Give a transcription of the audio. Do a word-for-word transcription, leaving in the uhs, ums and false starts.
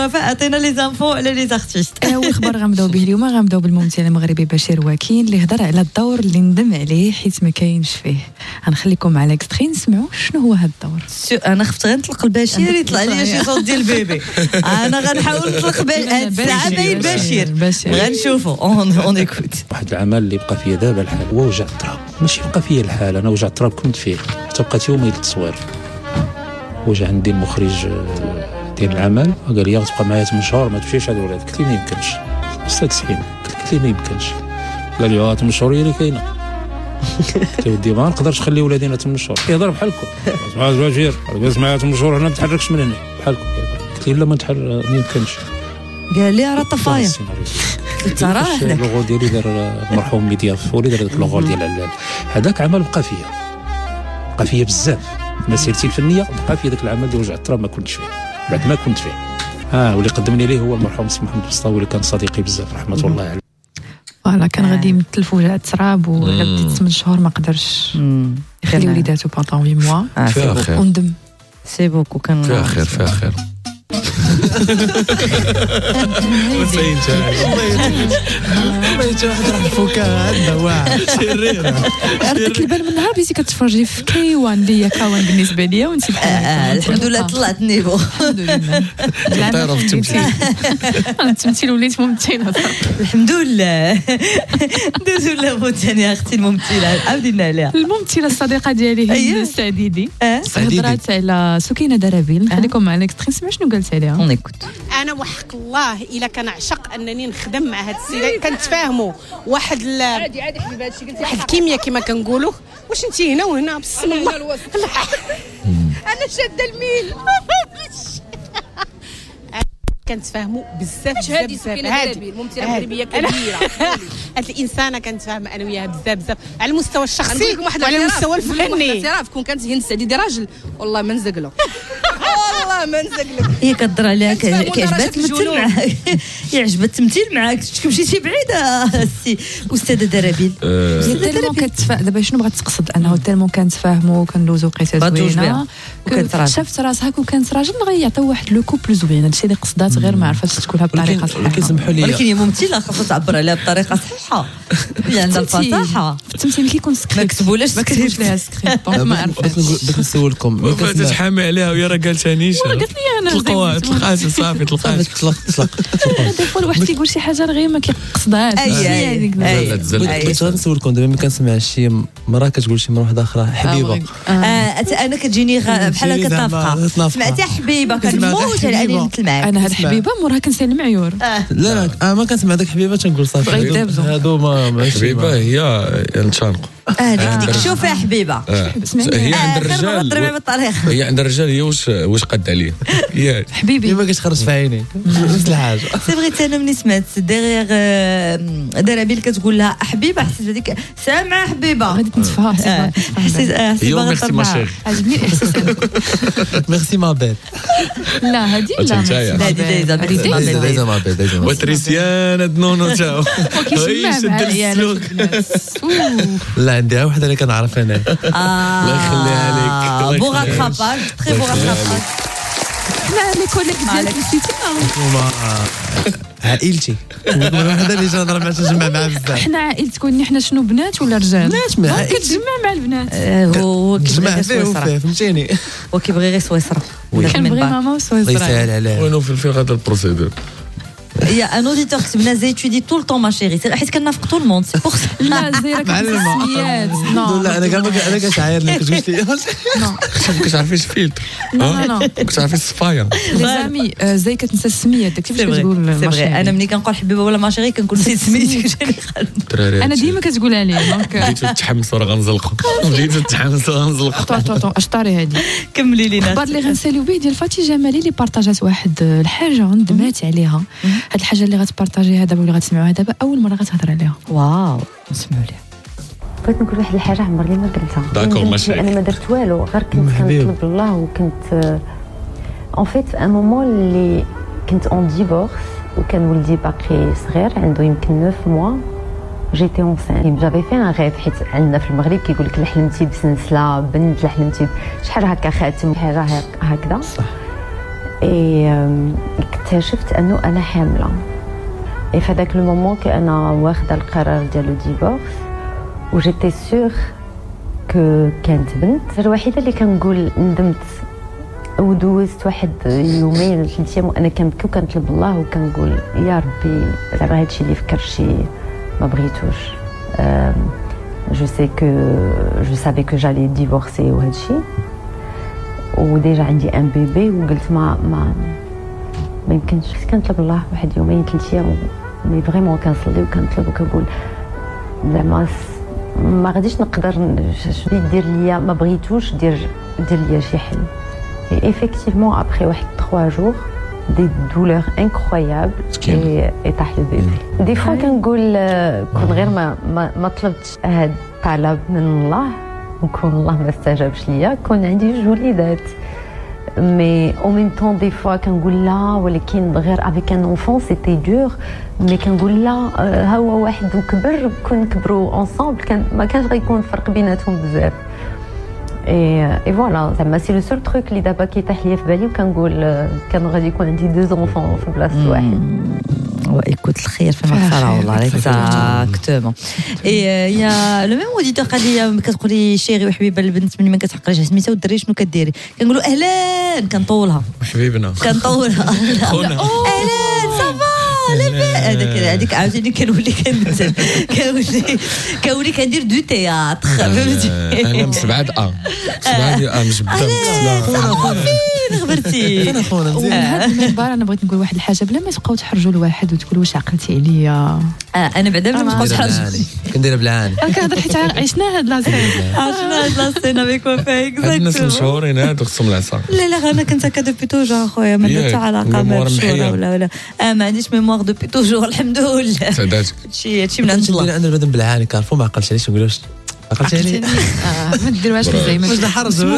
فاعطينا لي زانفو على لي زارتيست. اول خبر غنبداو به اليوم غنبداو بالممثل المغربي بشير واكين اللي هضر على الدور اللي ندم عليه حيت ما كاينش فيه. غنخليكم على اكستري نسمعوا شنو هو هذا الدور. انا خفت غنطلق البشير يطلع لي شي صوت ديال البيبي. انا غنحاول نطلق الساعه باين بشير غنشوفوا اون ايكوت. واحد العمل اللي بقى فيا دابا الحال هو وجع التراب، ماشي بقى فيا الحال، انا وجع التراب كنت فيه حتى بقيت يومين التصوير. وجا عندي المخرج ديال العمل قال لي غتبقى معايا ثمان شهور ما تمشيش هاد الولاد. قلت له ما يمكنش ستة وتسعين، قلت له ما يمكنش. قال لي اه ثمان شهور هي اللي كاينه. قلت له ودي ما نقدرش نخلي ولادينا ثمان شهور يهضر بحالكم. اسمع الوجير جالس معايا ثمان شهور انا ما نتحركش من هنا بحالكم. قلت له لا ما نتحرك ما يمكنش. قال لي راه طفايه الصراحه. اللوغو ديالي دار المرحوم ميديا فوري دار داك اللوغو ديال علال. هذاك عمل بقى فيا بقى فيا بزاف مسيرتي الفنيه، بقى فيا داك العمل ديال وجع التراب ما كنتش فيه بعد ما كنت فيه. ها واللي قدمني ليه هو المرحوم سي محمد بسطاوي اللي كان صديقي بزاف رحمه الله عليه. فوالا كان غادي يمثل في وجع التراب وغادي ثمان شهور ما قدرش يخلي وليداتو بونطون huit mois. فيها خير وندم سي بوكو كان فيها خير فيها خير. وسين جاي ما يجي واحد راح الفكاهه عندها واحد شريره. عرفتك البال من نهار بديتي كتفرجي في كيوان اللي هي كوان بالنسبه ليا وانت بحال الحمد لله طلعت النيفو الحمد لله. طايره في التمثيل. انا التمثيل وليت ممثله الحمد لله. دوزو لافو ثاني اختي الممثله عاودينا عليها. الممثله الصديقه ديالي هي السعديدي هضرات على سكينه درابيل. نخليكم مع الاكستري نسمع شنو قالت عليها. انا وحق الله الا كنعشق انني نخدم مع هاد السيده كنتفاهموا واحد ال... عادي عادي حبيبه هادشي قلتي واحد الكيمياء كما كنقولوا. واش انت هنا وهنا بسم الله انا شاده الميل كنتفاهموا بزاف بزاف بزاف. هذه الممثله المغربيه كبيره هاد الانسانه كنتفاهم انا وياها بزاف بزاف على المستوى الشخصي وعلى المستوى الفني. تعرف كون كانت هند السعديدي راجل والله ما نزقلو والله ما نزقلو. هي كضر عليها كيعجبها تمثل معاك. يعجبها التمثيل معاك مشيتي بعيده السي استاذه درابيل. تالمون كتفاهم دابا شنو بغات تقصد انه تالمون كنتفاهموا وكندوزو وقيته زوينه شافت راسها كون كانت راجل غيعطيو واحد لو كوبل زوين. هادشي اللي قصدات غير ما عرفتش تقولها بطريقه صحيحه. كيسمحوا لي ولكن هي ممثله خاصها تعبر عليها بطريقه صحيحه. هي عندها الفصاحه في التمثيل كيكون سكريبت ما كتبولاش ما كتبوش ليها سكريبت ما عرفتش. بغيت نسولكم وفاتت حامي عليها وهي راه قالتهانيش قالت لي انا تلقاوها تلقاها صافي تلقاها تطلق تطلق. دي فوا الواحد كيقول شي حاجه غير ما كيقصدهاش. بغيت نسولكم دابا ملي كنسمع شي مرة كتقول شي مرة واحده اخرى حبيبه انا كتجيني بحال كتنافقه. سمعتي حبيبه كنموت على اني نمثل معاك. انا هاد حبيبه موراها كنسالم عيور. لا لا ما كنسمع داك حبيبه تنقول صافي هادو ما حبيبه هي نتشانقوا. اه ديك شوفي يا حبيبه هي عند الرجال هي عند الرجال هي واش واش قد عليه ياك حبيبي ما كتخرج في عيني نفس الحاجه. سي بغيت انا ملي سمعت ديغيغ درابيل كتقول لها حبيبه حسيت هذيك سامعه حبيبه غادي تنتفها. حسيت حسيت باغا تطلع. عجبني الاحساس ميرسي ما بيل. لا هادي لا هادي دايزا ما بيل دايزا وتريسيان دنونو تاعو لا عندها وحده اللي كنعرف انا. الله يخليها لك بوغا تخاباك تري بوغا تخاباك. حنا لي كوليك ديالك نسيتي عائلتي وحده اللي جا نهضر معها تجمع معها بزاف. حنا عائلتكم حنا شنو بنات ولا رجال؟ بنات ما كتجمع مع البنات. هو كيجمع فيه وفيه فهمتيني. هو كيبغي غير سويسرا. كنبغي ماما وسويسرا. الله يسهل عليه. وينو في هذا البروسيدور. يا ان اوديتور كتبنا زي تودي طول طون ما شيري حيت كنافق طول الموند سي بوغ. لا زي راك السميات. لا انا كاع انا كنشعير لك كتقول لي نو كتعرفيش الفيلتر. لا لا كتعرفي الصفايه. لي زامي زي كتنسى السميات داك كيفاش كتقول ماشي. انا ملي كنقول حبيبه ولا ما شيري كنقول نسيت سميتك جاني. انا ديما كتقول عليه دونك بديتو تتحمسوا راه غنزلقوا بديتو تتحمسوا غنزلقوا. طو طو طو اشطاري هادي كملي لينا. الخبر اللي غنساليو به ديال فاتي جمالي اللي بارطاجات واحد الحاجه ندمات عليها. هاد الحاجه اللي غتبارطاجيها دابا واللي غتسمعوها دابا اول مره غتهضر عليها. واو نسمعوا ليها. بغيت نقول واحد الحاجه عمرني ما قلتها. داكور ماشي انا ما درت والو غير كنت كنطلب الله وكنت اون فيت في ان مومون اللي كنت اون ديفورس وكان ولدي باقي صغير عنده يمكن تسعة موا. جيتي اونسان جافي في ان غيف حيت عندنا في المغرب كيقول لك لا حلمتي بسنسله بنت لا حلمتي شحال هكا خاتم حاجه هكذا. صح. اكتشفت انه انا حامله. اي في هذاك المومون كأنا واخده القرار ديال لو ديفورس وجيتي سور كو كانت بنت. الوحيده اللي كنقول ندمت ودوزت واحد يومين ثلاث ايام وانا كنبكي وكنطلب الله وكنقول يا ربي راه هادشي اللي فكرت شي ما بغيتوش. جو سي كو جو سافي كو جالي ديفورسي وهادشي وديجا عندي ان بيبي وقلت ما ما ما يمكنش. كنطلب الله واحد يومين ثلاث ايام مي فريمون كنصلي وكنطلب وكنقول زعما ما غاديش نقدر دير ليا ما بغيتوش دير دير ليا شي حل. Et effectivement, après trois jours, des douleurs incroyables et, et تحت البيبي. Des fois كنقول كون غير ما ما, ما طلبتش هاد الطلب من الله وكون الله ما استجابش ليا كون عندي جوج وليدات. Mais en même temps, des fois كنقول لا ولكن غير avec un enfant c'était dur. Mais كنقول لا ها هو واحد وكبر كون كبروا ensemble كان ما كانش غيكون فرق بيناتهم بزاف. Et, et voilà, c'est le seul truc اللي دابا كيطيح ليا في بالي وكنقول كان غادي يكون عندي deux enfants في بلاصه واحد. وإيكوت الخير فيما صرا والله اكزاكتومون. اي يا لو ميم اوديتور قال لي كتقولي شيري وحبيبه البنت ملي ما كتعقلش سميتها والدري شنو كديري كنقولوا اهلا كنطولها حبيبنا كنطولها اهلا صافا هذاك هذيك عاوتاني كنولي كنمثل كنولي كنولي كندير دو تياتر فهمتي. انا مسبعد اه مسبعد اه مش بدم فين خبرتي فين اخونا مزيان. هذا المنبر انا بغيت نقول واحد الحاجه بلا ما تبقاو تحرجوا الواحد وتقولوا واش عقلتي عليا. انا بعدا بلا ما تبقاو تحرجوا كندير بالعاني كنهضر حيت عشنا هاد لاصين عشنا هاد لاصين افيك وفاء اكزاكتومون. الناس مشهورين هادو خصهم العصا. لا لا انا كنت هكا دوبي توجور اخويا ما درت علاقه بالشهره ولا ولا اه ما عنديش ميموار دوبي توجور الحمد لله. سعداتك هادشي هادشي من عند الله. عندنا البدن بالعاني كارفو ما عقلش عليش نقولوش عقلتي عليه اه ما ديروهاش زي ما واش نحرجوا